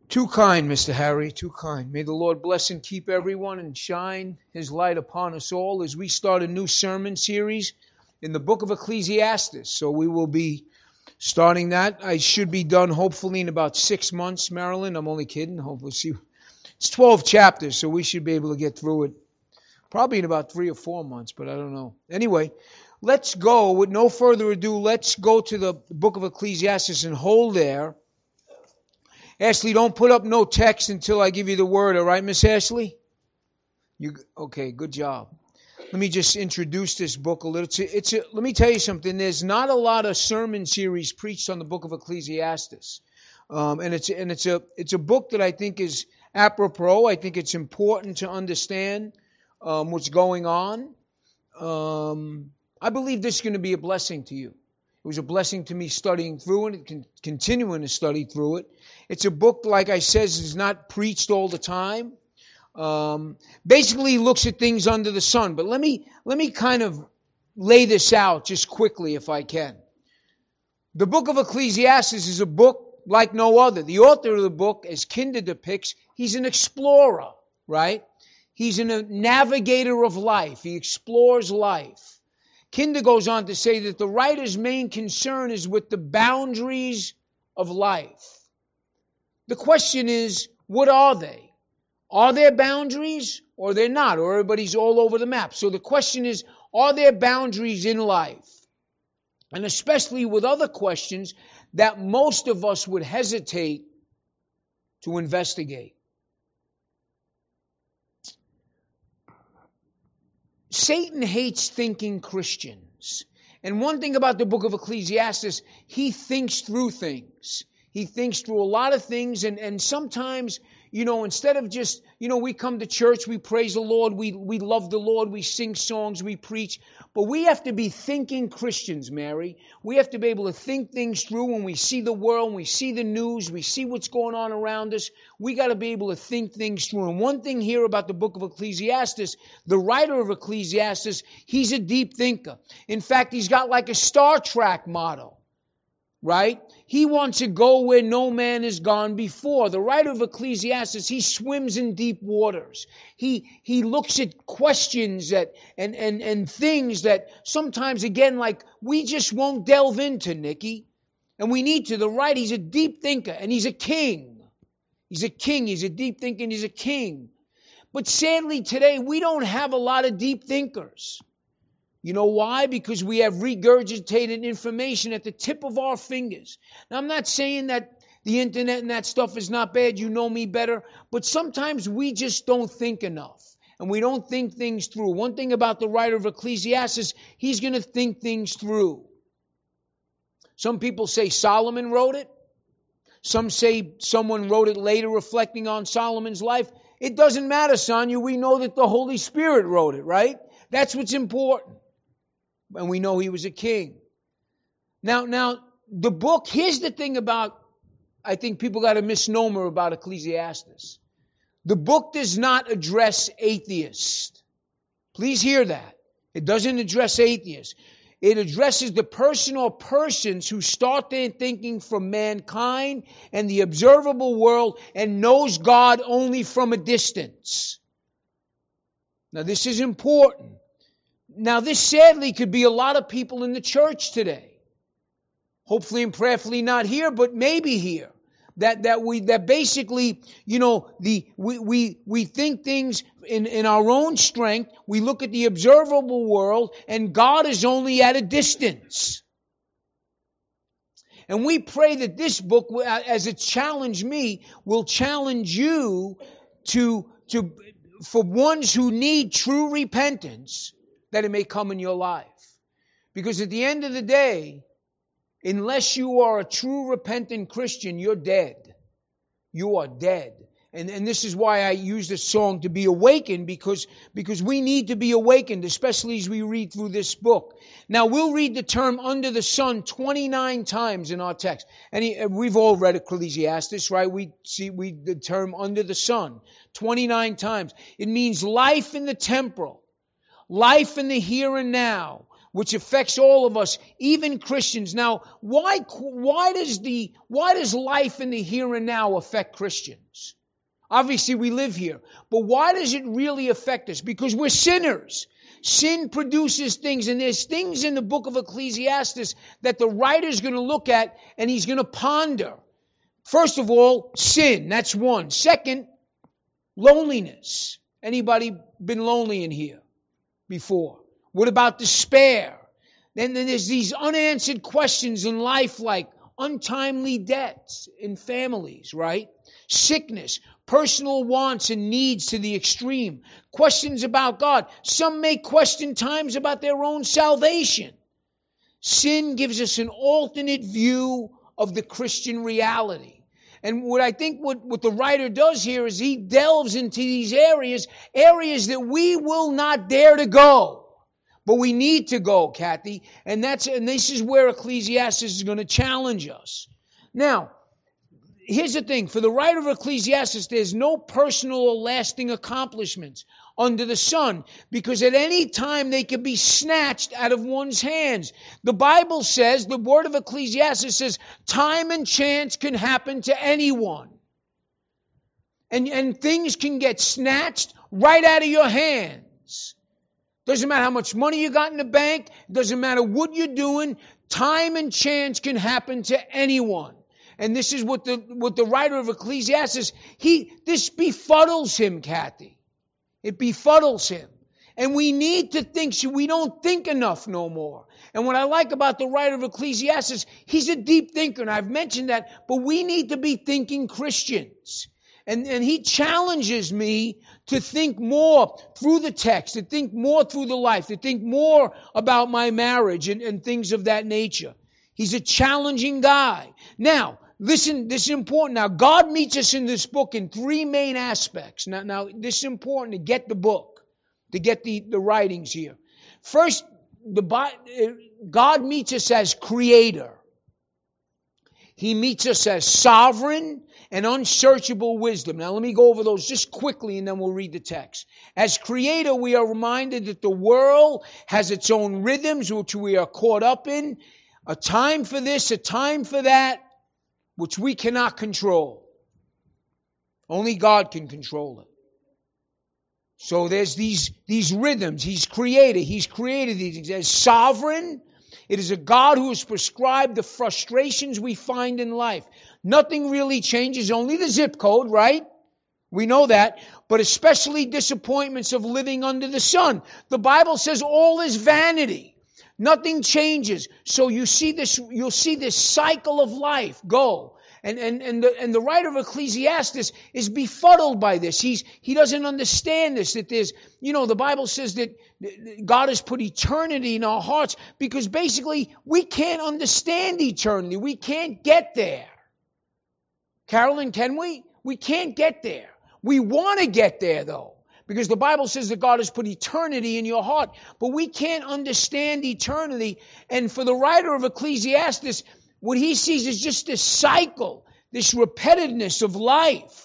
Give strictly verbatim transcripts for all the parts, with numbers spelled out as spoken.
Too kind, Mister Harry, too kind. May the Lord bless and keep everyone and shine His light upon us all as we start a new sermon series in the book of Ecclesiastes. So we will be starting that. I should be done hopefully in about six months, Marilyn. I'm only kidding. Hopefully, see. It's twelve chapters, so we should be able to get through it probably in about three or four months, but I don't know. Anyway, let's go. With no further ado, let's go to the book of Ecclesiastes and hold there. Ashley, don't put up no text until I give you the word, all right, Miss Ashley? You okay, good job. Let me just introduce this book a little. It's a, it's a, let me tell you something. There's not a lot of sermon series preached on the book of Ecclesiastes. Um, and it's and it's a it's a book that I think is apropos. I think it's important to understand um, what's going on. Um, I believe this is going to be a blessing to you. It was a blessing to me studying through it and continuing to study through it. It's a book, like I said, is not preached all the time. Um, basically, looks at things under the sun. But let me let me kind of lay this out just quickly, if I can. The book of Ecclesiastes is a book like no other. The author of the book, as Kinder depicts, he's an explorer, right? He's a navigator of life. He explores life. Kinder goes on to say that the writer's main concern is with the boundaries of life. The question is, what are they? Are there boundaries or they're not? Or everybody's all over the map. So the question is, are there boundaries in life? And especially with other questions that most of us would hesitate to investigate. Satan hates thinking Christians. And one thing about the book of Ecclesiastes, he thinks through things. He thinks through a lot of things, and, and sometimes, you know, instead of just, you know, we come to church, we praise the Lord, we, we love the Lord, we sing songs, we preach, but we have to be thinking Christians, Mary. We have to be able to think things through when we see the world, when we see the news, we see what's going on around us. We got to be able to think things through. And one thing here about the book of Ecclesiastes, the writer of Ecclesiastes, he's a deep thinker. In fact, he's got like a Star Trek motto. Right? He wants to go where no man has gone before. The writer of Ecclesiastes, he swims in deep waters. He he looks at questions that and, and, and things that sometimes, again, like we just won't delve into, Nikki. And we need to. The writer, he's a deep thinker and he's a king. He's a king. He's a deep thinker and he's a king. But sadly today, we don't have a lot of deep thinkers. You know why? Because we have regurgitated information at the tip of our fingers. Now, I'm not saying that the internet and that stuff is not bad. You know me better. But sometimes we just don't think enough. And we don't think things through. One thing about the writer of Ecclesiastes, he's going to think things through. Some people say Solomon wrote it. Some say someone wrote it later reflecting on Solomon's life. It doesn't matter, Sonia. We know that the Holy Spirit wrote it, right? That's what's important. And we know he was a king. Now, now the book, here's the thing about, I think people got a misnomer about Ecclesiastes. The book does not address atheists. Please hear that. It doesn't address atheists. It addresses the person or persons who start their thinking from mankind and the observable world and knows God only from a distance. Now, this is important. Now, this sadly could be a lot of people in the church today. Hopefully and prayerfully not here, but maybe here. That that we that basically, you know, the we we, we think things in, in our own strength. We look at the observable world, and God is only at a distance. And we pray that this book, as it challenged me, will challenge you to to for ones who need true repentance, that it may come in your life. Because at the end of the day, unless you are a true repentant Christian, you're dead. You are dead. And, and this is why I use this song, to be awakened, because, because we need to be awakened, especially as we read through this book. Now, we'll read the term under the sun twenty-nine times in our text. And he, we've all read Ecclesiastes, right? We see we the term under the sun twenty-nine times. It means life in the temporal, life in the here and now, which affects all of us, even Christians. Now, why, why does the, why does life in the here and now affect Christians? Obviously, we live here. But why does it really affect us? Because we're sinners. Sin produces things, and there's things in the book of Ecclesiastes that the writer's going to look at and he's going to ponder. First of all, sin. That's one. Second, loneliness. Anybody been lonely in here before? What about despair? Then, then there's these unanswered questions in life like untimely deaths in families, right? Sickness, personal wants and needs to the extreme, questions about God. Some may question times about their own salvation. Sin gives us an alternate view of the Christian reality. And what I think what, what the writer does here is he delves into these areas, areas that we will not dare to go. But we need to go, Kathy. And that's and this is where Ecclesiastes is going to challenge us. Now, here's the thing. For the writer of Ecclesiastes, there's no personal or lasting accomplishments under the sun, because at any time they can be snatched out of one's hands. The Bible says, the word of Ecclesiastes says, time and chance can happen to anyone. And, and things can get snatched right out of your hands. Doesn't matter how much money you got in the bank. Doesn't matter what you're doing. Time and chance can happen to anyone. And this is what the what the writer of Ecclesiastes, he this befuddles him, Kathy. It befuddles him. And we need to think, so we don't think enough no more. And what I like about the writer of Ecclesiastes, he's a deep thinker, and I've mentioned that, but we need to be thinking Christians. And, and he challenges me to think more through the text, to think more through the life, to think more about my marriage and, and things of that nature. He's a challenging guy. Now, listen, this is important. Now, God meets us in this book in three main aspects. Now, now this is important to get the book, to get the, the writings here. First, the God meets us as creator. He meets us as sovereign and unsearchable wisdom. Now, let me go over those just quickly, and then we'll read the text. As creator, we are reminded that the world has its own rhythms, which we are caught up in. A time for this, a time for that, which we cannot control. Only God can control it. So there's these, these rhythms. He's created. He's created these things. As sovereign, it is a God who has prescribed the frustrations we find in life. Nothing really changes, only the zip code, right? We know that. But especially disappointments of living under the sun. The Bible says all is vanity. Nothing changes. So you see this, you'll see this cycle of life go. And, and, and, the, and the writer of Ecclesiastes is befuddled by this. He's, he doesn't understand this, that there's, you know, the Bible says that God has put eternity in our hearts because basically we can't understand eternity. We can't get there. Carolyn, can we? We can't get there. We want to get there though. Because the Bible says that God has put eternity in your heart. But we can't understand eternity. And for the writer of Ecclesiastes, what he sees is just this cycle, this repetitiveness of life.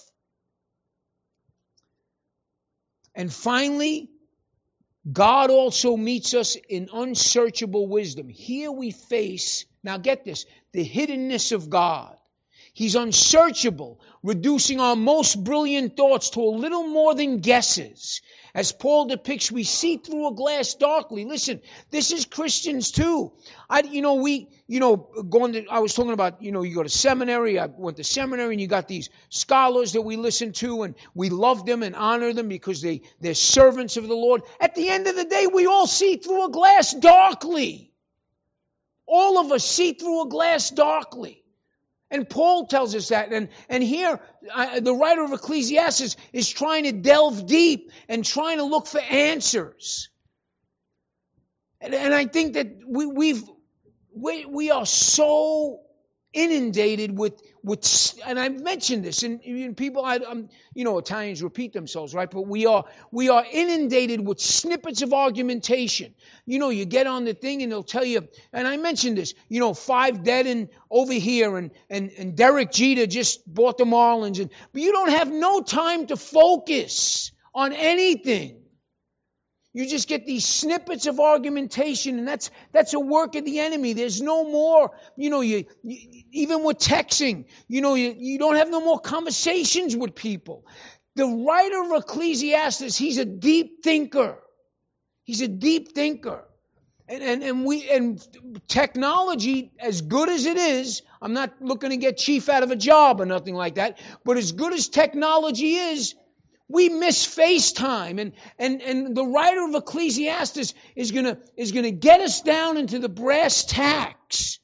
And finally, God also meets us in unsearchable wisdom. Here we face, now get this, the hiddenness of God. He's unsearchable, reducing our most brilliant thoughts to a little more than guesses. As Paul depicts, we see through a glass darkly. Listen, this is Christians too. I, you know, we, you know, going to, I was talking about, you know, you go to seminary. I went to seminary and you got these scholars that we listen to and we love them and honor them because they, they're servants of the Lord. At the end of the day, we all see through a glass darkly. All of us see through a glass darkly. And Paul tells us that. And, and here, uh, the writer of Ecclesiastes is trying to delve deep and trying to look for answers. And, and I think that we, we've, we, we are so inundated with, with, and I've mentioned this, and, and people, I, I'm, you know, Italians repeat themselves, right? But we are, we are inundated with snippets of argumentation. You know, you get on the thing and they'll tell you, and I mentioned this, you know, five dead and over here, and, and, and Derek Jeter just bought the Marlins, and, but you don't have no time to focus on anything. You just get these snippets of argumentation, and that's that's a work of the enemy. There's no more, you know, you, you even with texting, you know, you, you don't have no more conversations with people. The writer of Ecclesiastes, he's a deep thinker. He's a deep thinker. And, and, and we and technology, as good as it is, I'm not looking to get chief out of a job or nothing like that, but as good as technology is, we miss FaceTime, and and and the writer of Ecclesiastes is gonna is gonna get us down into the brass tacks.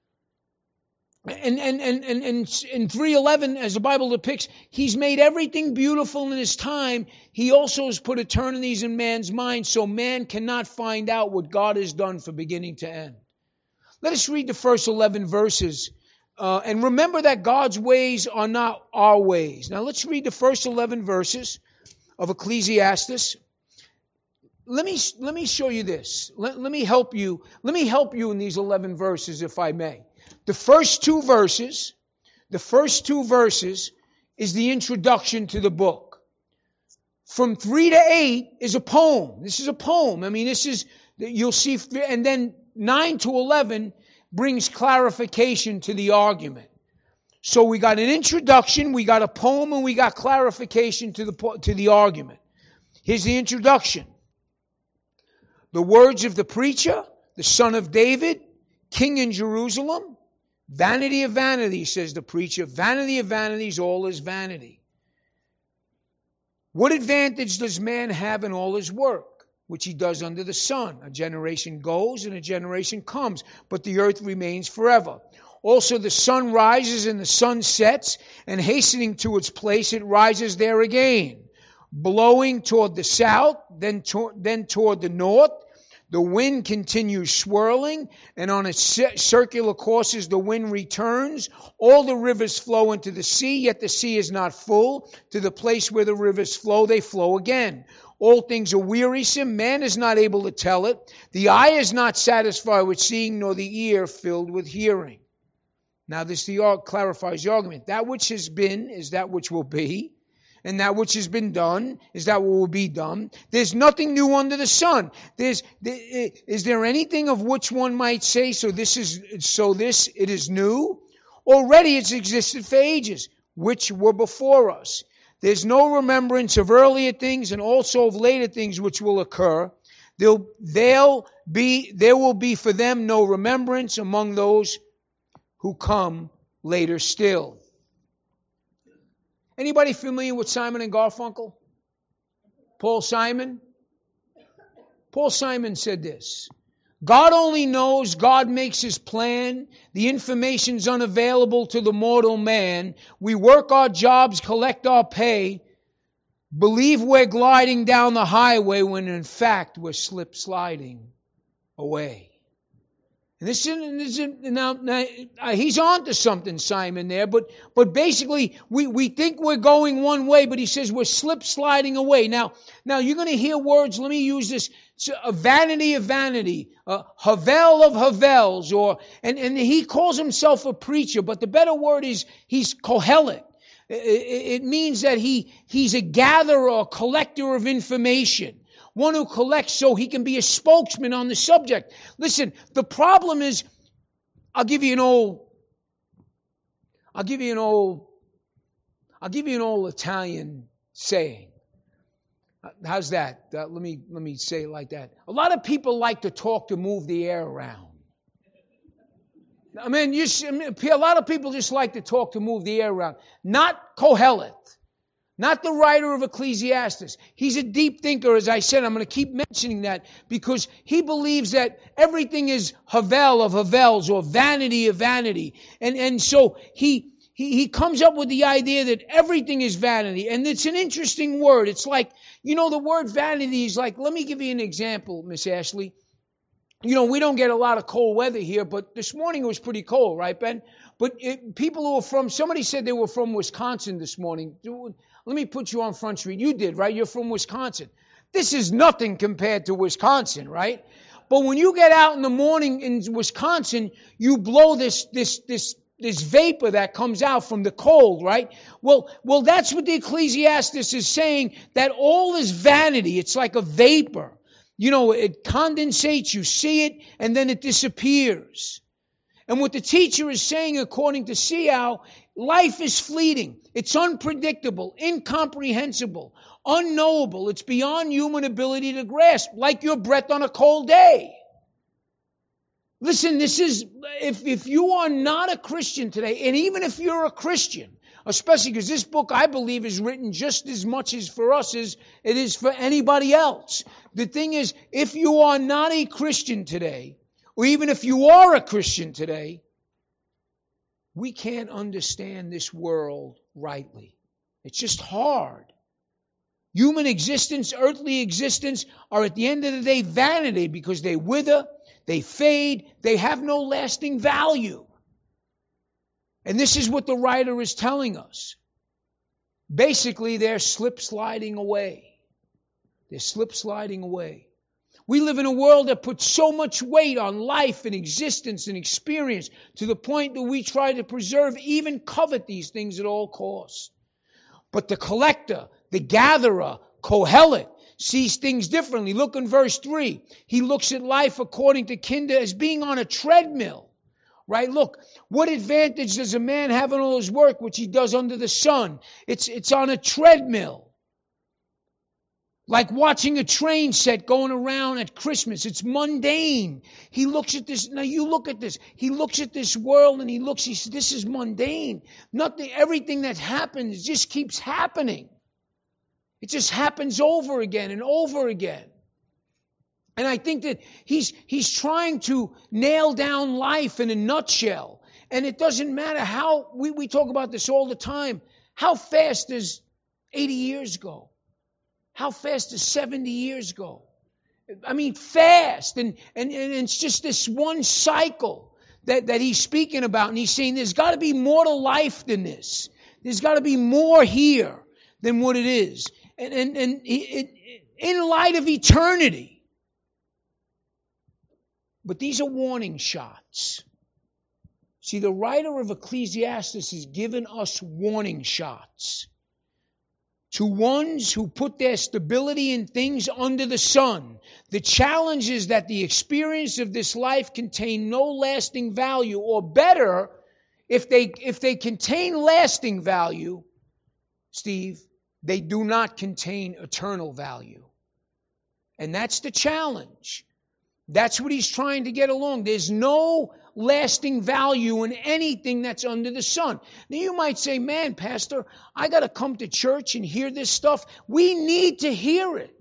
And and and and, and in three eleven, as the Bible depicts, He's made everything beautiful in His time. He also has put eternities in man's mind, so man cannot find out what God has done from beginning to end. Let us read the first eleven verses. Uh, and remember that God's ways are not our ways. Now let's read the first eleven verses of Ecclesiastes. Let me let me show you this. Let, let me help you. Let me help you in these eleven verses, if I may. The first two verses, the first two verses is the introduction to the book. From three to eight is a poem. This is a poem. I mean, this is, you'll see, and then nine to eleven brings clarification to the argument. So we got an introduction, we got a poem, and we got clarification to the to the argument. Here's the introduction. The words of the preacher, the son of David, king in Jerusalem. Vanity of vanities, says the preacher. Vanity of vanities, all is vanity. What advantage does man have in all his work, which he does under the sun? A generation goes and a generation comes, but the earth remains forever. Also the sun rises and the sun sets, and hastening to its place, it rises there again, blowing toward the south, then, to- then toward the north. The wind continues swirling, and on its circular courses the wind returns. All the rivers flow into the sea, yet the sea is not full. To the place where the rivers flow, they flow again. All things are wearisome. Man is not able to tell it. The eye is not satisfied with seeing, nor the ear filled with hearing. Now this the, clarifies the argument. That which has been is that which will be. And that which has been done is that what will be done. There's nothing new under the sun. There's, is there anything of which one might say, so this is, so this, it is new? Already it's existed for ages, which were before us. There's no remembrance of earlier things and also of later things which will occur. There'll, they'll be, there will be for them no remembrance among those who come later still. Anybody familiar with Simon and Garfunkel? Paul Simon? Paul Simon said this. God only knows, God makes His plan. The information's unavailable to the mortal man. We work our jobs, collect our pay, believe we're gliding down the highway when in fact we're slip sliding away. And this is, this is now, now he's on to something, Simon, there, but but basically we, we think we're going one way, but he says we're slip sliding away. Now, now you're going to hear words, let me use this, a vanity of vanity, a havel of havels, or and, and he calls himself a preacher, but the better word is he's kohelet. It, it means that he he's a gatherer, a collector of information. One who collects so he can be a spokesman on the subject. Listen, the problem is, I'll give you an old, I'll give you an old, I'll give you an old Italian saying. How's that? Uh, let me let me say it like that. A lot of people like to talk to move the air around. I mean, you, a lot of people just like to talk to move the air around. Not Kohelet. Not the writer of Ecclesiastes. He's a deep thinker, as I said. I'm going to keep mentioning that because he believes that everything is havel of havels or vanity of vanity. And, and so he, he, he comes up with the idea that everything is vanity. And it's an interesting word. It's like, you know, the word vanity is like, let me give you an example, Miss Ashley. You know, we don't get a lot of cold weather here, but this morning it was pretty cold, right, Ben? But it, people who are from, somebody said they were from Wisconsin this morning. Let me put you on Front Street. You did, right? You're from Wisconsin. This is nothing compared to Wisconsin, right? But when you get out in the morning in Wisconsin, you blow this, this, this, this vapor that comes out from the cold, right? Well, well, that's what the Ecclesiastes is saying, that all is vanity. It's like a vapor. you know, it condensates, you see it, and then it disappears. And what the teacher is saying, according to Seow, life is fleeting. It's unpredictable, incomprehensible, unknowable. It's beyond human ability to grasp, like your breath on a cold day. Listen, this is, if, if you are not a Christian today, and even if you're a Christian, especially because this book, I believe, is written just as much as for us as it is for anybody else. The thing is, if you are not a Christian today, or even if you are a Christian today, we can't understand this world rightly. It's just hard. Human existence, earthly existence, are at the end of the day vanity because they wither, they fade, they have no lasting value. And this is what the writer is telling us. Basically, they're slip sliding away. They're slip sliding away. We live in a world that puts so much weight on life and existence and experience to the point that we try to preserve, even covet these things at all costs. But the collector, the gatherer, Kohelet, sees things differently. Look in verse three. He looks at life according to Kinder as being on a treadmill. Right? Look, what advantage does a man have in all his work which he does under the sun? It's, it's on a treadmill. Like watching a train set going around at Christmas. It's mundane. He looks at this. Now you look at this. He looks at this world and he looks, he says, this is mundane. Nothing, everything that happens just keeps happening. It just happens over again and over again. And I think that he's he's trying to nail down life in a nutshell. And it doesn't matter how, we, we talk about this all the time. How fast does eighty years go? How fast does seventy years go? I mean, fast. And, and, and it's just this one cycle that, that he's speaking about. And he's saying there's got to be more to life than this. There's got to be more here than what it is. And, and, and it, in light of eternity. But these are warning shots. See, the writer of Ecclesiastes has given us warning shots. To ones who put their stability in things under the sun. The challenge is that the experience of this life contain no lasting value, or better, if they if they contain lasting value, Steve, they do not contain eternal value. And that's the challenge. That's what he's trying to get along. There's no lasting value in anything that's under the sun. Now you might say, man, Pastor, I got to come to church and hear this stuff. We need to hear it.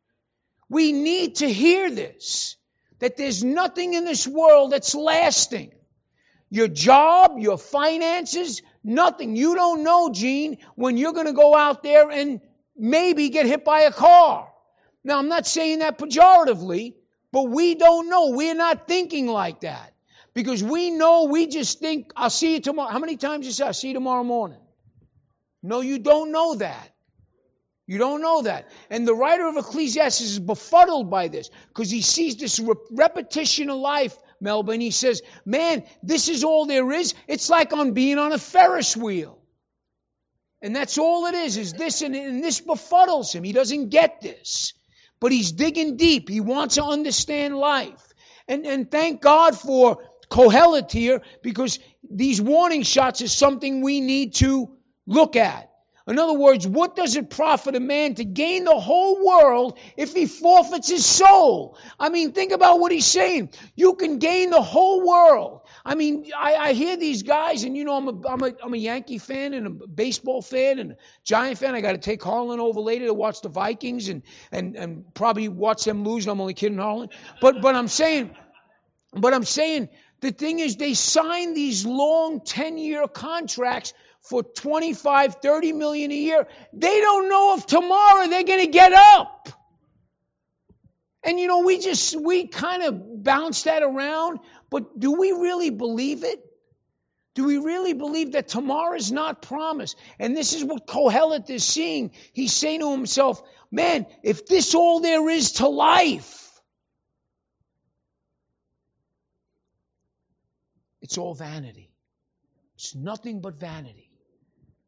We need to hear this. That there's nothing in this world that's lasting. Your job, your finances, nothing. You don't know, Gene, when you're going to go out there and maybe get hit by a car. Now, I'm not saying that pejoratively, but we don't know. We're not thinking like that. Because we know, we just think, I'll see you tomorrow. How many times you say, I'll see you tomorrow morning? No, you don't know that. You don't know that. And the writer of Ecclesiastes is befuddled by this. Because he sees this re- repetition of life, Melba, and he says, man, this is all there is. It's like on being on a Ferris wheel. And that's all it is, is this, and, and this befuddles him. He doesn't get this. But he's digging deep. He wants to understand life. And, and thank God for Kohelet here, because these warning shots is something we need to look at. In other words, what does it profit a man to gain the whole world if he forfeits his soul? I mean, think about what he's saying. You can gain the whole world. I mean, I, I hear these guys, and you know, I'm a, I'm a, I'm a Yankee fan and a baseball fan and a Giant fan. I got to take Harlan over later to watch the Vikings and, and, and probably watch them lose. I'm only kidding, Harlan. But, but I'm saying, but I'm saying, the thing is, they sign these long ten-year contracts for twenty-five, thirty million a year. They don't know if tomorrow they're going to get up. And you know, we just, we kind of bounce that around, but do we really believe it? Do we really believe that tomorrow is not promised? And this is what Kohelet is seeing. He's saying to himself, man, if this all there is to life, it's all vanity. It's nothing but vanity.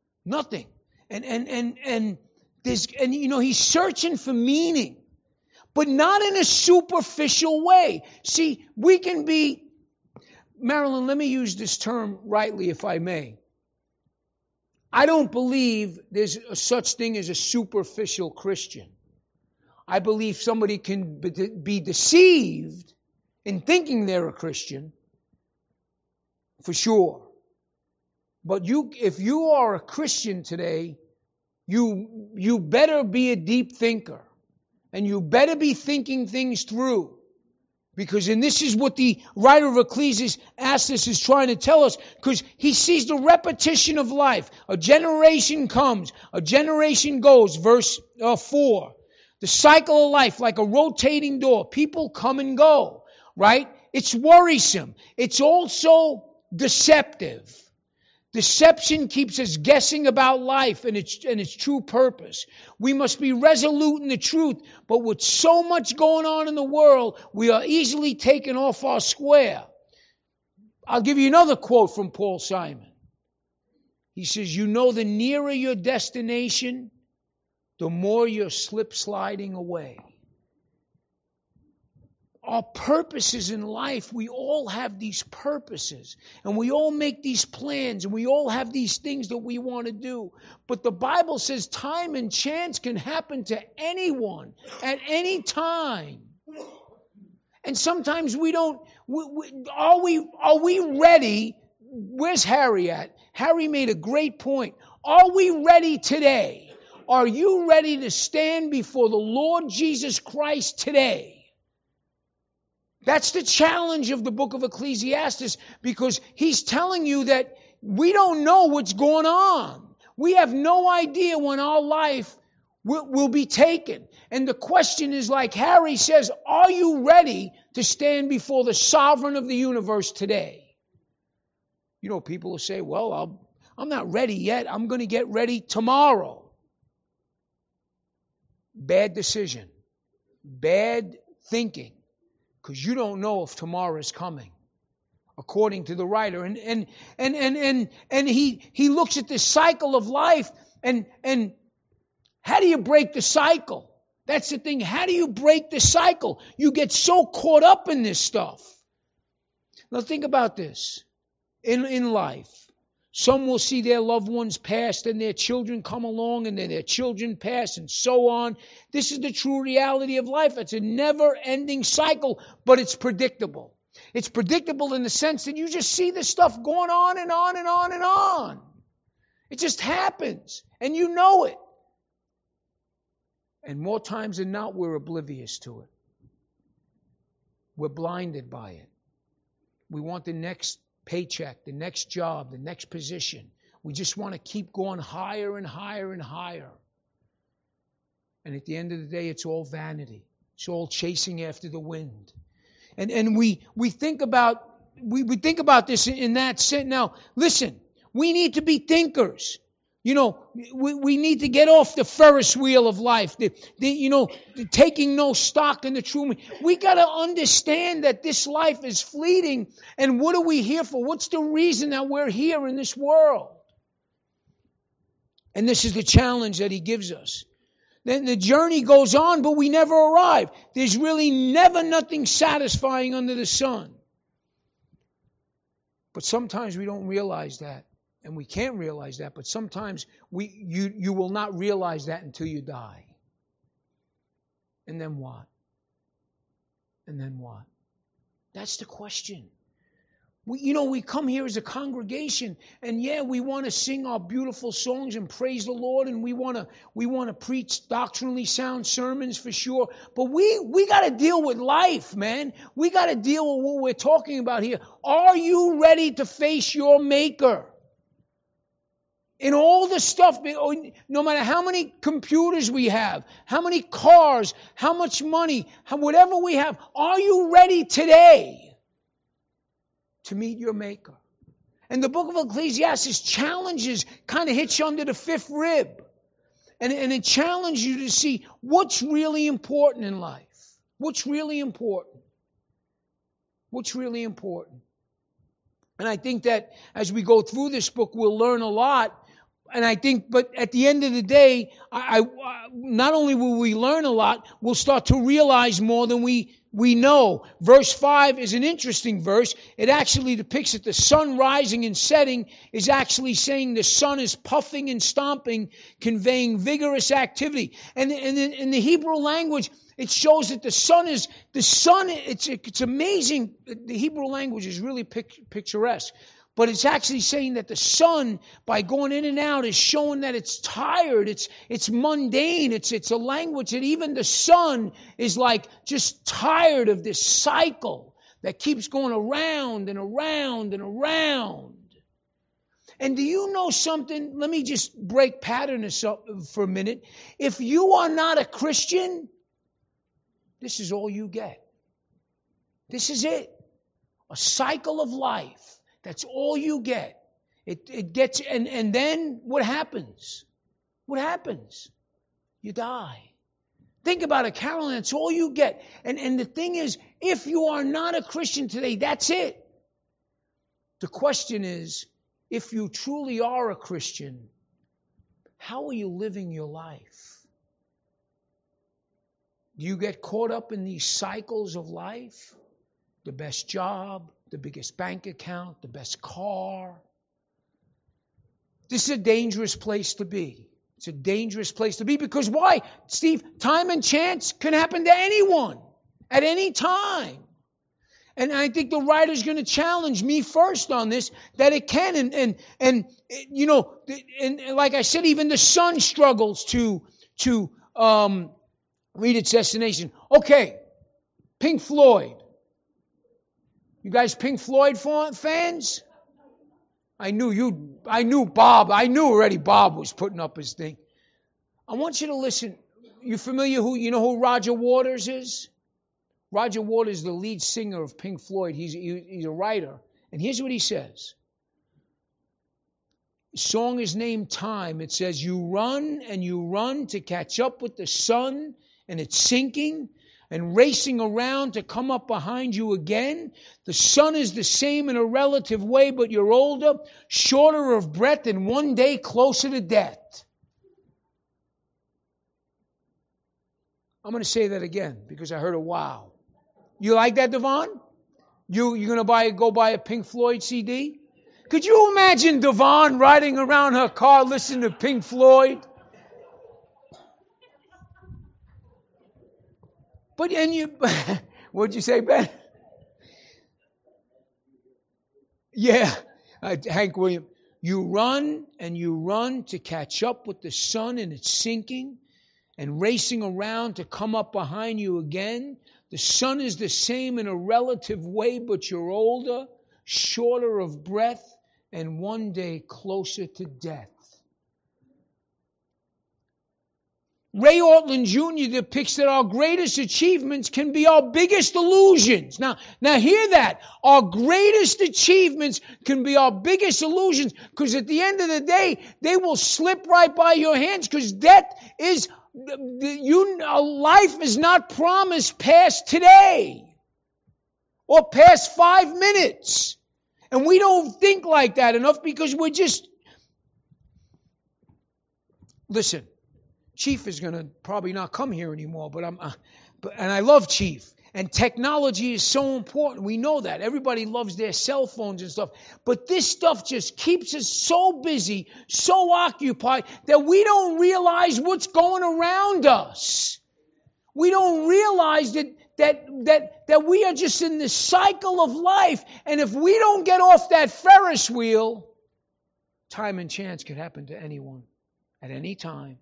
Nothing. And and and and there's and you know, he's searching for meaning. but not in a superficial way. See, we can be, Marilyn, let me use this term rightly if I may. I don't believe there's a such thing as a superficial Christian. I believe somebody can be deceived in thinking they're a Christian, for sure. But you, if you are a Christian today, you, you better be a deep thinker. And you better be thinking things through. Because, and this is what the writer of Ecclesiastes is trying to tell us, because he sees the repetition of life. A generation comes, a generation goes, verse uh, four. The cycle of life, like a rotating door. People come and go, right? It's worrisome. It's also deceptive. Deception keeps us guessing about life and its, and its true purpose. We must be resolute in the truth, but with so much going on in the world, we are easily taken off our square. I'll give you another quote from Paul Simon. He says, you know, the nearer your destination, the more you're slip sliding away. Our purposes in life, we all have these purposes. And we all make these plans. And we all have these things that we want to do. But the Bible says time and chance can happen to anyone at any time. And sometimes we don't, we, we, are we, are we ready? Where's Harry at? Harry made a great point. Are we ready today? Are you ready to stand before the Lord Jesus Christ today? That's the challenge of the book of Ecclesiastes, because he's telling you that we don't know what's going on. We have no idea when our life will, will be taken. And the question is, like Harry says, are you ready to stand before the sovereign of the universe today? You know, people will say, well, I'll, I'm not ready yet. I'm going to get ready tomorrow. Bad decision. Bad thinking. Because you don't know if tomorrow is coming, according to the writer. And and and and and, and he, he looks at this cycle of life, and, and how do you break the cycle? That's the thing. How do you break the cycle? You get so caught up in this stuff. Now think about this. In, in life, some will see their loved ones pass, and their children come along, and then their children pass, and so on. This is the true reality of life. It's a never-ending cycle, but it's predictable. It's predictable in the sense that you just see this stuff going on and on and on and on. It just happens, and you know it. And more times than not, we're oblivious to it. We're blinded by it. We want the next paycheck, the next job, the next position. We just want to keep going higher and higher and higher. And at the end of the day, it's all vanity. It's all chasing after the wind. And and we we think about we, we think about this in, in that sense. Now, listen, we need to be thinkers. You know, we, we need to get off the Ferris wheel of life. The, the, you know, the taking no stock in the true. We got to understand that this life is fleeting. And what are we here for? What's the reason that we're here in this world? And this is the challenge that he gives us. Then the journey goes on, but we never arrive. There's really never nothing satisfying under the sun. But sometimes we don't realize that. And we can't realize that, but sometimes we you you will not realize that until you die. And then what? And then what? That's the question. We, you know, we come here as a congregation, and yeah, we want to sing our beautiful songs and praise the Lord, and we want to we want to preach doctrinally sound sermons for sure. But we we got to deal with life, man. We got to deal with what we're talking about here. Are you ready to face your Maker? In all the stuff, no matter how many computers we have, how many cars, how much money, whatever we have, are you ready today to meet your Maker? And the book of Ecclesiastes challenges, kind of hits you under the fifth rib. And, and it challenges you to see what's really important in life. What's really important. What's really important. And I think that as we go through this book, we'll learn a lot And I think, but at the end of the day, I, I not only will we learn a lot, we'll start to realize more than we we know. Verse five is an interesting verse. It actually depicts that the sun rising and setting is actually saying the sun is puffing and stomping, conveying vigorous activity. And, and in, in the Hebrew language, it shows that the sun is, the sun, it's, it's amazing. The Hebrew language is really pic, picturesque. But it's actually saying that the sun, by going in and out, is showing that it's tired. It's it's mundane. It's it's a language that even the sun is like just tired of this cycle that keeps going around and around and around. And do you know something? Let me just break pattern this up for a minute. If you are not a Christian, this is all you get. This is it. A cycle of life. That's all you get. It it gets and, and then what happens? What happens? You die. Think about it, Carolyn, that's all you get. And and the thing is, if you are not a Christian today, that's it. The question is, if you truly are a Christian, how are you living your life? Do you get caught up in these cycles of life? The best job, the biggest bank account, the best car. This is a dangerous place to be. It's a dangerous place to be because why? Steve, time and chance can happen to anyone at any time. And I think the writer's going to challenge me first on this, that it can. And, and, and you know, and like I said, even the sun struggles to, to um, reach its destination. Okay, Pink Floyd. You guys Pink Floyd fans? I knew you, I knew Bob, I knew already Bob was putting up his thing. I want you to listen. You familiar who, you know who Roger Waters is? Roger Waters is the lead singer of Pink Floyd. He's, he, he's a writer. And here's what he says. The song is named Time. It says, you run and you run to catch up with the sun and it's sinking and racing around to come up behind you again. The sun is the same in a relative way, but you're older, shorter of breath, and one day closer to death. I'm going to say that again because I heard a wow. You like that, Devon? You you going to buy go buy a Pink Floyd C D? Could you imagine Devon riding around her car listening to Pink Floyd? But and you, what'd you say, Ben? Yeah, uh, Hank Williams. You run and you run to catch up with the sun and it's sinking and racing around to come up behind you again. The sun is the same in a relative way, but you're older, shorter of breath, and one day closer to death. Ray Ortlund Junior depicts that our greatest achievements can be our biggest illusions. Now, now hear that. Our greatest achievements can be our biggest illusions because at the end of the day, they will slip right by your hands because death is, you, life is not promised past today or past five minutes. And we don't think like that enough because we're just, listen. Chief is going to probably not come here anymore, but I'm, uh, but, and I love Chief. And technology is so important. We know that. Everybody loves their cell phones and stuff. But this stuff just keeps us so busy, so occupied, that we don't realize what's going around us. We don't realize that, that, that, that we are just in this cycle of life. And if we don't get off that Ferris wheel, time and chance could happen to anyone at any time.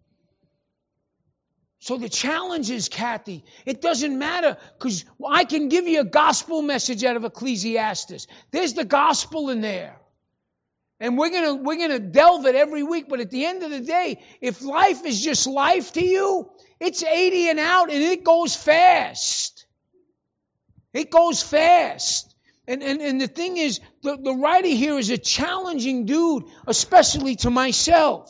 So the challenge is, Kathy, it doesn't matter because I can give you a gospel message out of Ecclesiastes. There's the gospel in there. And we're gonna we're gonna delve it every week, but at the end of the day, if life is just life to you, it's eighty and out and it goes fast. It goes fast. And and, and the thing is, the, the writer here is a challenging dude, especially to myself.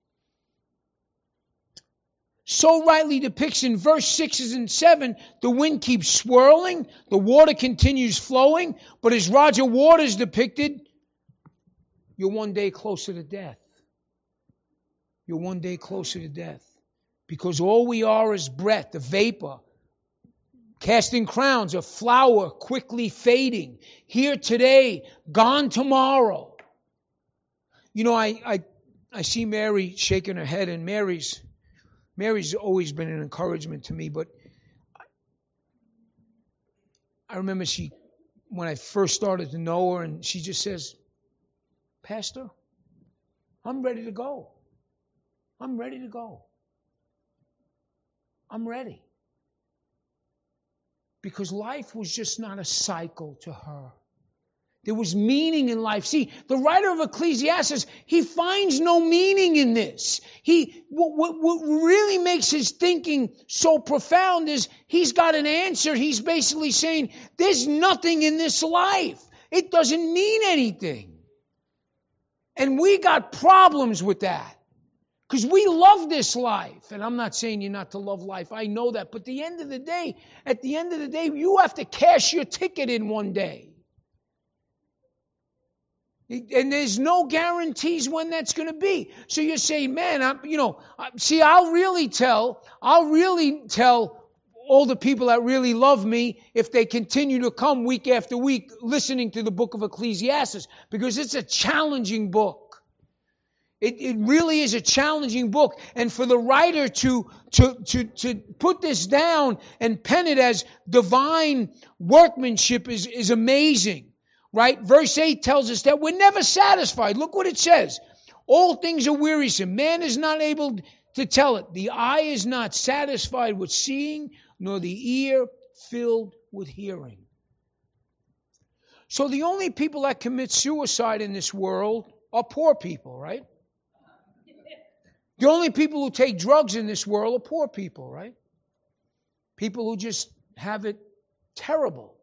So rightly depicts in verse six and seven, the wind keeps swirling, the water continues flowing, but as Roger Waters depicted, you're one day closer to death. you're one day closer to death. Because all we are is breath, a vapor, casting crowns, a flower quickly fading. Here today, gone tomorrow. You know, I, I, I see Mary shaking her head, and Mary's, Mary's always been an encouragement to me, but I remember she, when I first started to know her, and she just says, Pastor, I'm ready to go. I'm ready to go. I'm ready. Because life was just not a cycle to her. There was meaning in life. See, the writer of Ecclesiastes, he finds no meaning in this. He, what, what really makes his thinking so profound is he's got an answer. He's basically saying, there's nothing in this life. It doesn't mean anything. And we got problems with that. Because we love this life. And I'm not saying you're not to love life. I know that. But at the end of the day, at the end of the day, you have to cash your ticket in one day. And there's no guarantees when that's going to be. So you're saying, man, I'm, you know, see, I'll really tell, I'll really tell all the people that really love me if they continue to come week after week listening to the book of Ecclesiastes, because it's a challenging book. It, it really is a challenging book. And for the writer to, to, to, to put this down and pen it as divine workmanship is, is amazing. Right? Verse eight tells us that we're never satisfied. Look what it says. All things are wearisome. Man is not able to tell it. The eye is not satisfied with seeing, nor the ear filled with hearing. So the only people that commit suicide in this world are poor people, right? The only people who take drugs in this world are poor people, right? People who just have it terrible.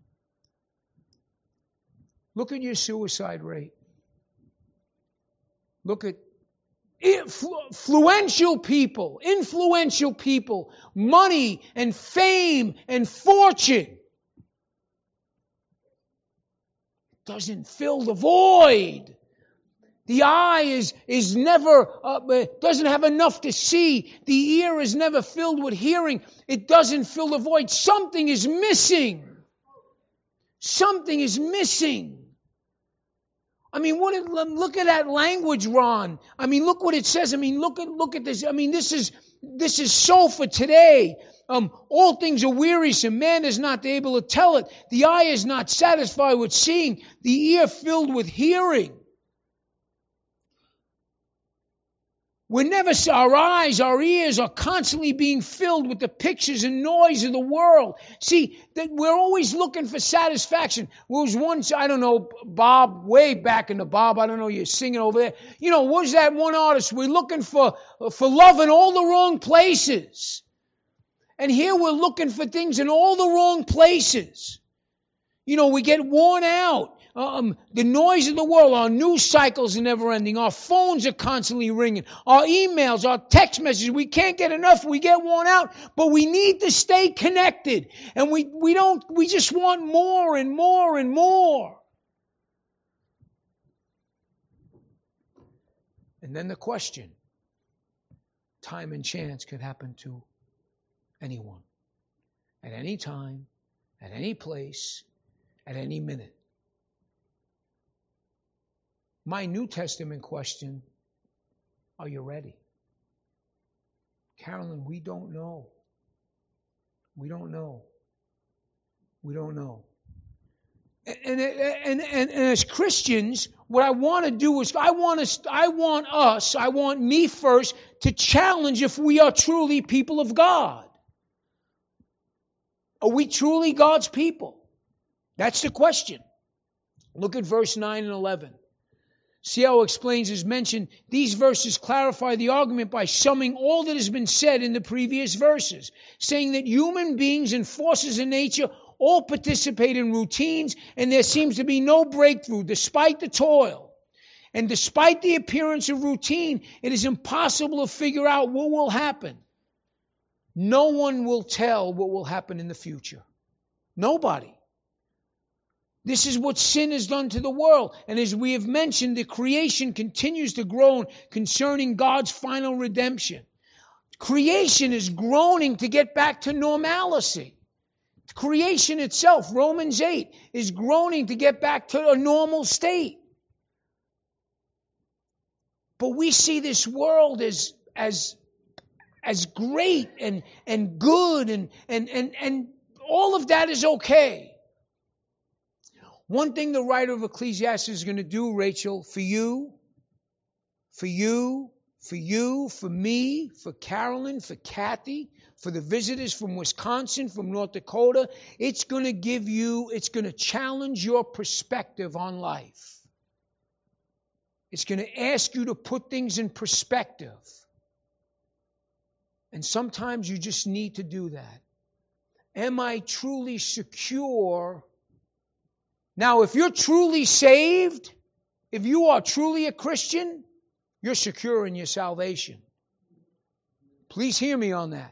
Look at your suicide rate. Look at influential people, influential people, money and fame and fortune. Doesn't fill the void. The eye is, is never, uh, doesn't have enough to see. The ear is never filled with hearing. It doesn't fill the void. Something is missing. Something is missing. I mean, what? Look at that language, Ron. I mean, look what it says. I mean, look at look at this. I mean, this is this is so for today. Um, all things are wearisome. Man is not able to tell it. The eye is not satisfied with seeing. The ear filled with hearing. We're never, our eyes, our ears are constantly being filled with the pictures and noise of the world. See, that we're always looking for satisfaction. There was once, I don't know, Bob, way back in the Bob, I don't know, you're singing over there. You know, what was that one artist? We're looking for, for love in all the wrong places. And here we're looking for things in all the wrong places. You know, we get worn out. Um, the noise of the world, our news cycles are never ending. Our phones are constantly ringing. Our emails, our text messages, we can't get enough. We get worn out, but we need to stay connected. And we, we don't, we just want more and more and more. And then the question, time and chance could happen to anyone. At any time, at any place, at any minute. My New Testament question, are you ready? Carolyn, we don't know. We don't know. We don't know. And, and, and, and, and as Christians, what I want to do is, I want us, I want us, I want me first to challenge if we are truly people of God. Are we truly God's people? That's the question. Look at verse nine and eleven. See how it explains as mentioned. These verses clarify the argument by summing all that has been said in the previous verses, saying that human beings and forces in nature all participate in routines, and there seems to be no breakthrough despite the toil. And despite the appearance of routine, it is impossible to figure out what will happen. No one will tell what will happen in the future. Nobody. This is what sin has done to the world. And as we have mentioned, the creation continues to groan concerning God's final redemption. Creation is groaning to get back to normalcy. Creation itself, Romans eight, is groaning to get back to a normal state. But we see this world as as as great and and good and and and and all of that is okay. One thing the writer of Ecclesiastes is going to do, Rachel, for you, for you, for you, for me, for Carolyn, for Kathy, for the visitors from Wisconsin, from North Dakota, it's going to give you, it's going to challenge your perspective on life. It's going to ask you to put things in perspective. And sometimes you just need to do that. Am I truly secure? Now, if you're truly saved, if you are truly a Christian, you're secure in your salvation. Please hear me on that.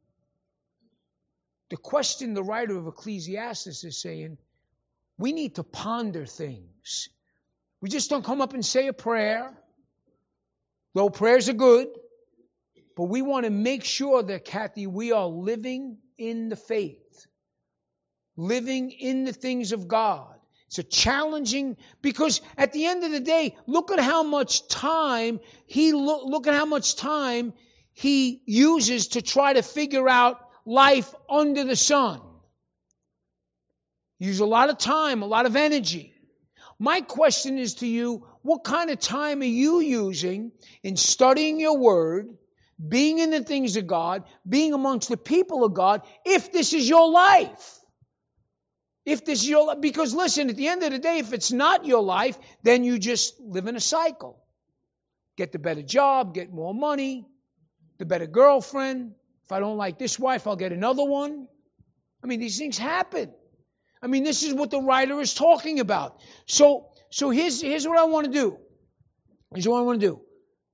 The question the writer of Ecclesiastes is saying, we need to ponder things. We just don't come up and say a prayer, though prayers are good, but we want to make sure that, Kathy, we are living in the faith, living in the things of God. It's a challenging, because at the end of the day, look at how much time he look, look at how much time he uses to try to figure out life under the sun. Use a lot of time, a lot of energy. My question is to you, what kind of time are you using in studying your word, being in the things of God, being amongst the people of God, if this is your life? If this is your life, because listen, at the end of the day, if it's not your life, then you just live in a cycle. Get the better job, get more money, the better girlfriend. If I don't like this wife, I'll get another one. I mean, these things happen. I mean, this is what the writer is talking about. So, so here's, here's what I want to do. Here's what I want to do.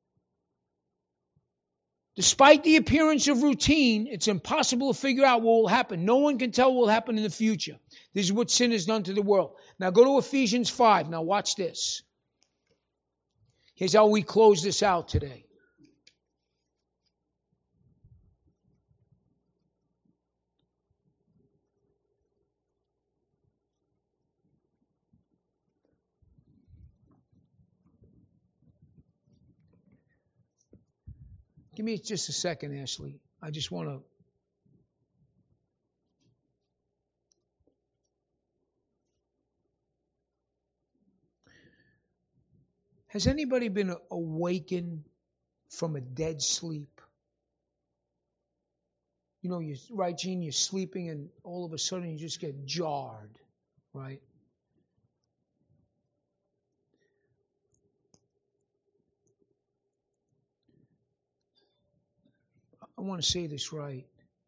Despite the appearance of routine, it's impossible to figure out what will happen. No one can tell what will happen in the future. This is what sin has done to the world. Now go to Ephesians five. Now watch this. Here's how we close this out today. Give me just a second, Ashley. I just want to... Has anybody been awakened from a dead sleep? You know, you right, Gene, you're sleeping and all of a sudden you just get jarred, right? I want to say this right.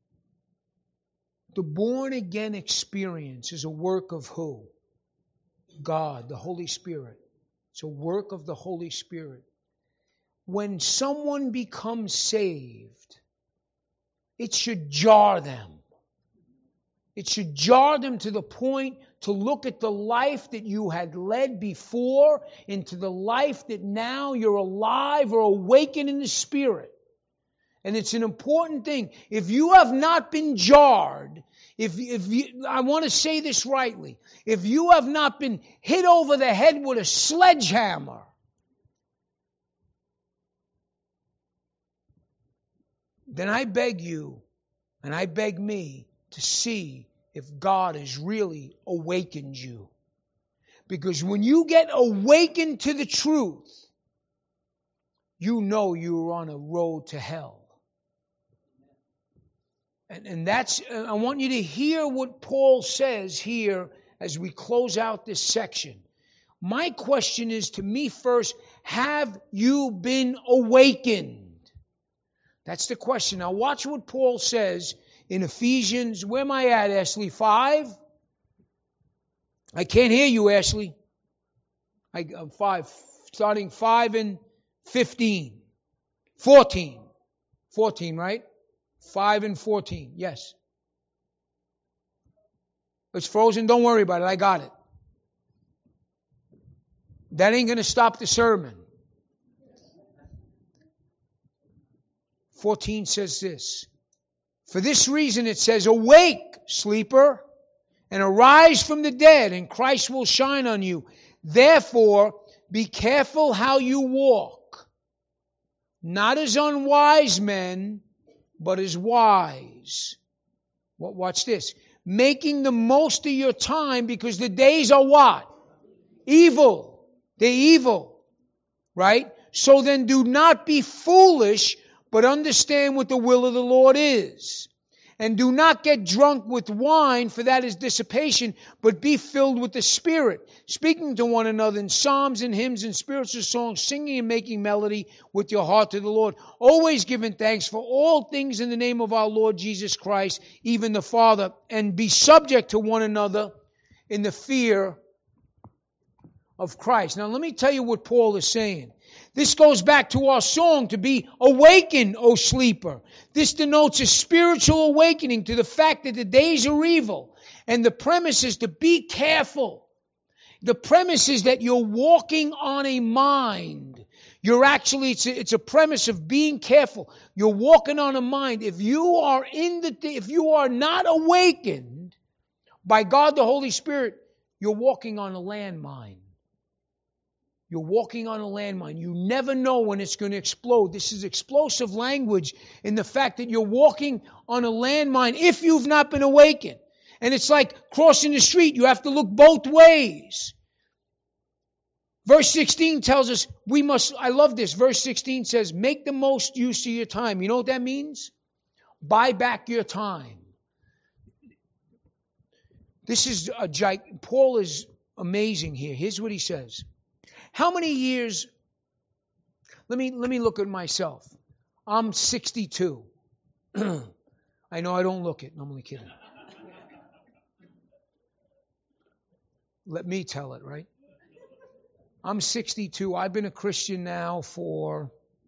The born-again experience is a work of who? God, the Holy Spirit. It's a work of the Holy Spirit. When someone becomes saved, it should jar them. It should jar them to the point to look at the life that you had led before into the life that now you're alive or awakened in the Spirit. And it's an important thing. If you have not been jarred, if, if you, I want to say this rightly, if you have not been hit over the head with a sledgehammer, then I beg you, and I beg me, to see if God has really awakened you. Because when you get awakened to the truth, you know you're on a road to hell. And, and that's, I want you to hear what Paul says here as we close out this section. My question is to me first, have you been awakened? That's the question. Now watch what Paul says in Ephesians, where am I at, Ashley? Five? I can't hear you, Ashley. I, uh, five, starting five and fifteen. Fourteen. Fourteen, right? Five and fourteen, yes. It's frozen, don't worry about it, I got it. That ain't going to stop the sermon. fourteen says this. For this reason it says, awake, sleeper, and arise from the dead, and Christ will shine on you. Therefore, be careful how you walk, not as unwise men, but as wise. Watch this. Making the most of your time, because the days are what? Evil. They're evil. Right? So then do not be foolish, but understand what the will of the Lord is. And do not get drunk with wine, for that is dissipation, but be filled with the Spirit, speaking to one another in psalms and hymns and spiritual songs, singing and making melody with your heart to the Lord, always giving thanks for all things in the name of our Lord Jesus Christ, even the Father, and be subject to one another in the fear of Christ. Now let me tell you what Paul is saying. This goes back to our song, to be awakened, O sleeper. This denotes a spiritual awakening to the fact that the days are evil. And the premise is to be careful. The premise is that you're walking on a mind. You're actually, it's a, it's a premise of being careful. You're walking on a mind. If you are in the, if you are not awakened by God the Holy Spirit, you're walking on a landmine. You're walking on a landmine. You never know when it's going to explode. This is explosive language in the fact that you're walking on a landmine if you've not been awakened. And it's like crossing the street. You have to look both ways. Verse sixteen tells us we must, I love this. Verse sixteen says, make the most use of your time. You know what that means? Buy back your time. This is a giant, Paul is amazing here. Here's what he says. How many years, let me let me look at myself. I'm sixty-two. I know I don't look it. I'm only kidding. Let me tell it, right? I'm sixty-two. I've been a Christian now for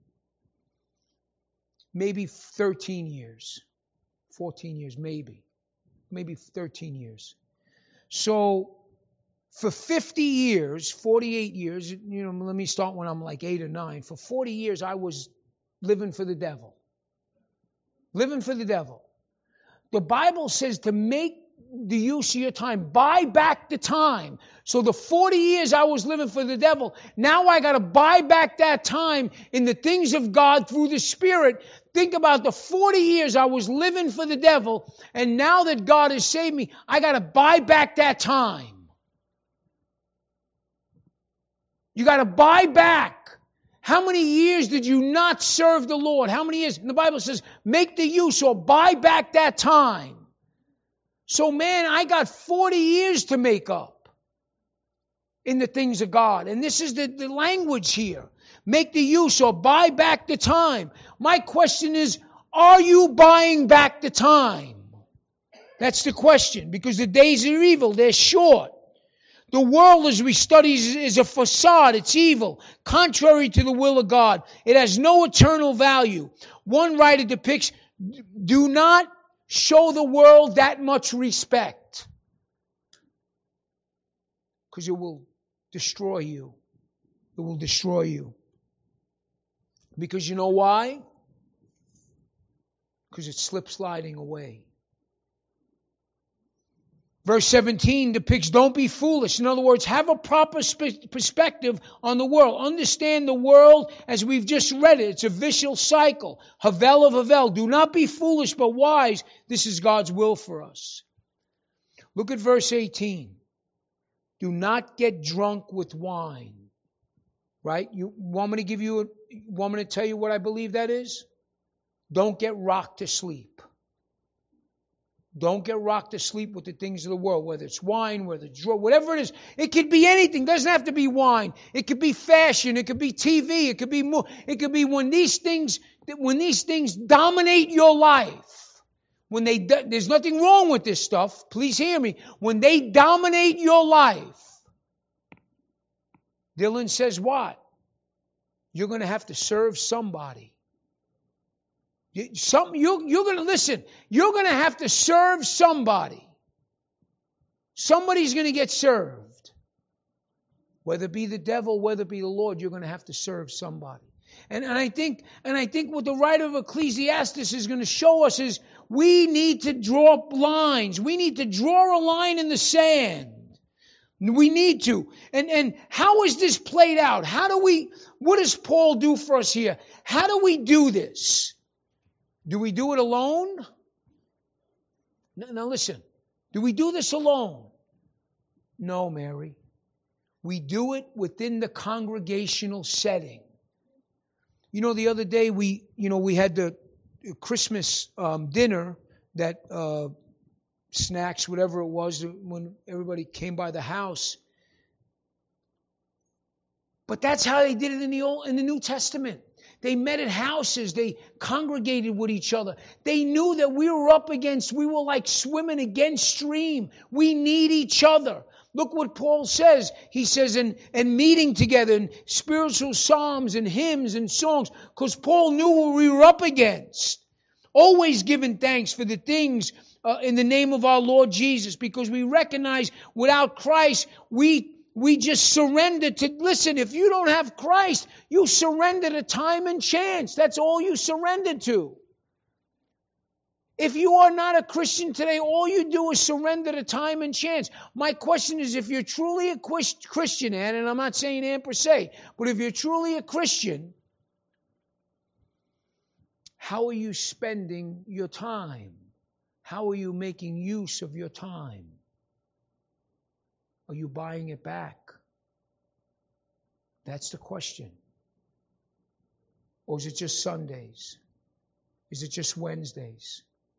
maybe thirteen years. fourteen years, maybe. Maybe thirteen years. So, for fifty years, forty-eight years, you know, let me start when I'm like eight or nine. For forty years, I was living for the devil. Living for the devil. The Bible says to make the use of your time. Buy back the time. So the forty years I was living for the devil, now I got to buy back that time in the things of God through the Spirit. Think about the forty years I was living for the devil, and now that God has saved me, I got to buy back that time. You got to buy back. How many years did you not serve the Lord? How many years? And the Bible says, make the use or buy back that time. So man, I got forty years to make up in the things of God. And this is the, the language here. Make the use or buy back the time. My question is, are you buying back the time? That's the question, because the days are evil. They're short. The world, as we study, is a facade. It's evil, contrary to the will of God. It has no eternal value. One writer depicts, do not show the world that much respect, because it will destroy you. It will destroy you. Because you know why? Because it's slip sliding away. Verse seventeen depicts, don't be foolish. In other words, have a proper sp- perspective on the world. Understand the world as we've just read it. It's a vicious cycle. Havel of Havel. Do not be foolish, but wise. This is God's will for us. Look at verse eighteen. Do not get drunk with wine. Right? You want me to give you, a, want me to tell you what I believe that is? Don't get rocked to sleep. Don't get rocked to sleep with the things of the world, whether it's wine, whether it's drug, whatever it is. It could be anything. It doesn't have to be wine. It could be fashion. It could be T V. It could be more. It could be when these things, when these things dominate your life. When they, there's nothing wrong with this stuff. Please hear me. When they dominate your life, Dylan says what? You're going to have to serve somebody. Some, you, you're going to, listen, you're going to have to serve somebody. Somebody's going to get served. Whether it be the devil, whether it be the Lord, you're going to have to serve somebody. And, and I think, and I think what the writer of Ecclesiastes is going to show us is we need to draw lines. We need to draw a line in the sand. We need to. And, and how is this played out? How do we, what does Paul do for us here? How do we do this? Do we do it alone? Now, now listen, do we do this alone? No, Mary. We do it within the congregational setting. You know, the other day we, you know, we had the Christmas um, dinner, that uh, snacks, whatever it was, when everybody came by the house. But that's how they did it in the Old, in the New Testament. They met at houses. They congregated with each other. They knew that we were up against, we were like swimming against stream. We need each other. Look what Paul says. He says, and, and meeting together in spiritual psalms and hymns and songs, because Paul knew what we were up against. Always giving thanks for the things uh, in the name of our Lord Jesus, because we recognize without Christ, we we just surrender to, listen, if you don't have Christ, you surrender to time and chance. That's all you surrender to. If you are not a Christian today, all you do is surrender to time and chance. My question is, if you're truly a Christian, Ann, and I'm not saying Ann per se, but if you're truly a Christian, how are you spending your time? How are you making use of your time? Are you buying it back? That's the question. Or is it just Sundays? Is it just Wednesdays?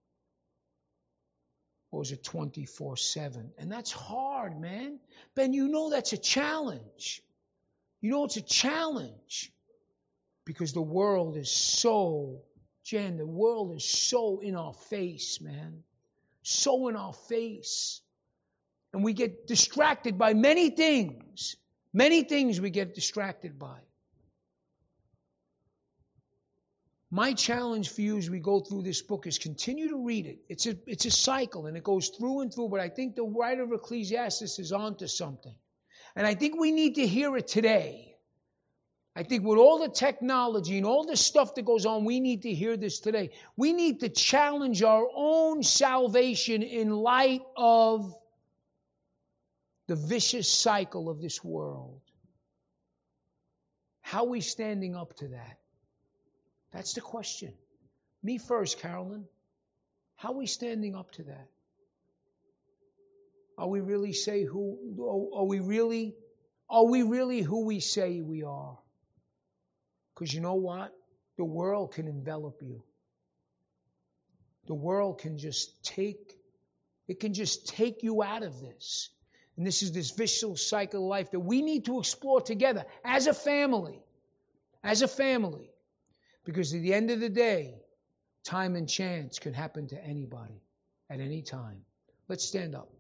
Or is it twenty-four seven? And that's hard, man. Ben, you know that's a challenge. You know it's a challenge. Because the world is so, Jen, the world is so in our face, man. So in our face. And we get distracted by many things. Many things we get distracted by. My challenge for you as we go through this book is continue to read it. It's a, it's a cycle and it goes through and through, but I think the writer of Ecclesiastes is onto something. And I think we need to hear it today. I think with all the technology and all the stuff that goes on, we need to hear this today. We need to challenge our own salvation in light of the vicious cycle of this world. How are we standing up to that? That's the question. Me first, Carolyn. How are we standing up to that? Are we really say who? Are we really? Are we really who we say we are? Because you know what? The world can envelop you. The world can just take. It can just take you out of this. And this is this vicious cycle of life that we need to explore together as a family. As a family. Because at the end of the day, time and chance can happen to anybody at any time. Let's stand up.